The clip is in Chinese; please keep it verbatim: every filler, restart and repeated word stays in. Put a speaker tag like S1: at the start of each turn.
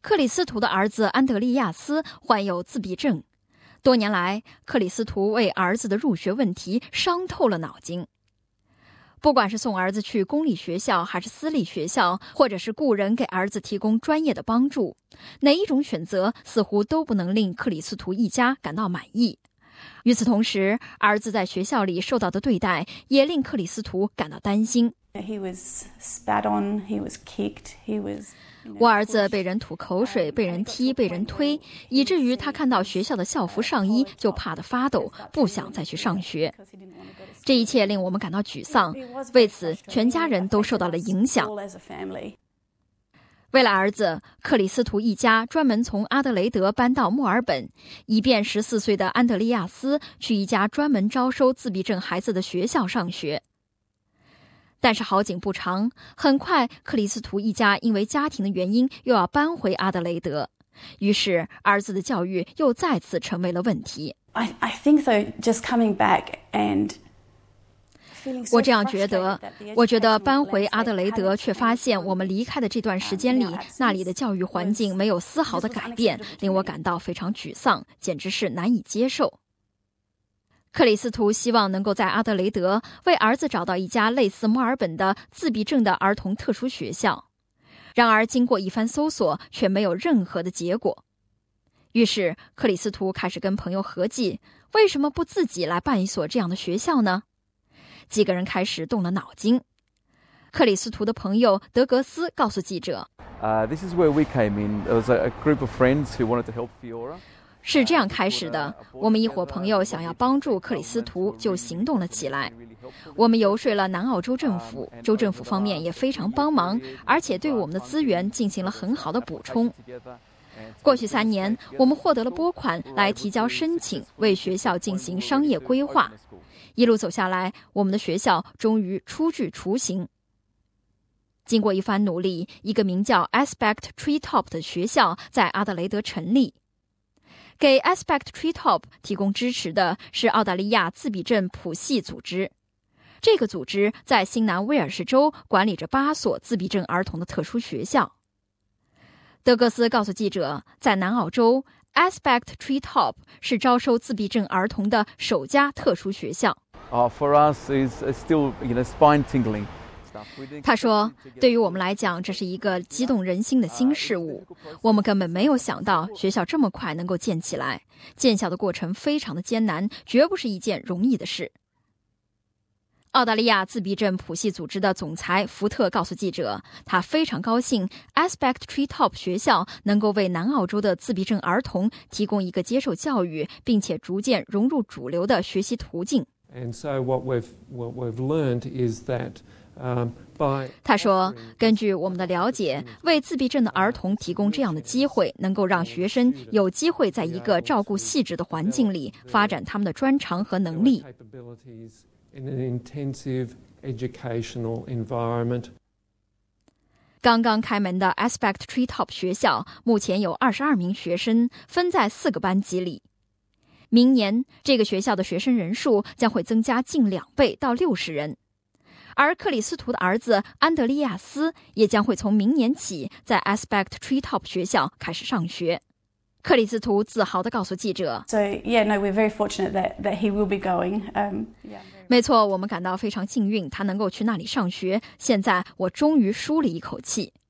S1: 克里斯图的儿子安德利亚斯患有自闭症，多年来，克里斯图为儿子的入学问题伤透了脑筋。不管是送儿子去公立学校还是私立学校，或者是雇人给儿子提供专业的帮助，哪一种选择似乎都不能令克里斯图一家感到满意。与此同时，儿子在学校里受到的对待也令克里斯图感到担心。
S2: He was spat on, he was kicked, he was
S1: 我儿子被人吐口水，被人踢，被人推，以至于他看到学校的校服上衣就怕得发抖，不想再去上学。这一切令我们感到沮丧，为此全家人都受到了影响。为了儿子，克里斯图一家专门从阿德雷德搬到墨尔本，以便十四岁的安德利亚斯去一家专门招收自闭症孩子的学校上学。但是好景不长，很快克里斯图一家因为家庭的原因又要搬回阿德雷德，于是儿子的教育又再次成为了问题。
S2: I, I think though, just coming back and
S1: 我这样觉得，我觉得搬回阿德雷德，却发现我们离开的这段时间里，那里的教育环境没有丝毫的改变，令我感到非常沮丧，简直是难以接受。克里斯图希望能够在阿德雷德为儿子找到一家类似墨尔本的自闭症的儿童特殊学校，然而经过一番搜索，却没有任何的结果。于是克里斯图开始跟朋友合计，为什么不自己来办一所这样的学校呢？几个人开始动了脑筋。克里斯图的朋友德格斯告诉记者、
S3: uh, This is where we came in. There was a group of friends who wanted to help Fiora.
S1: 是这样开始的，我们一伙朋友想要帮助克里斯图，就行动了起来。我们游说了南澳州政府，州政府方面也非常帮忙，而且对我们的资源进行了很好的补充。过去三年，我们获得了拨款来提交申请，为学校进行商业规划。一路走下来，我们的学校终于初具雏形。经过一番努力，一个名叫 Aspect Treetop 的学校在阿德雷德成立。给 Aspect Treetop 提供支持的是澳大利亚自闭症谱系组织。这个组织在新南威尔士州管理着八所自闭症儿童的特殊学校。德格斯告诉记者，在南澳洲 Aspect Treetop 是招收自闭症儿童的首家特殊学校。
S3: Uh, for us, is still, you know, spine tingling.
S1: 他说，对于我们来讲，这是一个激动人心的新事物，我们根本没有想到学校这么快能够建起来，建校的过程非常的艰难，绝不是一件容易的事。澳大利亚自闭症谱系组织的总裁福特告诉记者，他非常高兴 Aspect Treetop 学校能够为南澳洲的自闭症儿童提供一个接受教育并且逐渐融入主流的学习途径。
S4: And so what we've, what we've learned is that
S1: 他说，根据我们的了解，为自闭症的儿童提供这样的机会，能够让学生有机会在一个照顾细致的环境里发展他们的专长和能力。刚刚开门的 Aspect Treetop 学校目前有二十二名学生，分在四个班级里。明年，这个学校的学生人数将会增加近两倍到六十人。而克里斯图的儿子安德利亚斯也将会从明年起在 Aspect Treetop 学校开始上学。克里斯图自豪地告诉记者
S2: So, yeah, no, we're very fortunate that, that he will be going. Um, yeah.
S1: 没错，我们感到非常幸运，他能够去那里上学。现在我终于舒了一口气。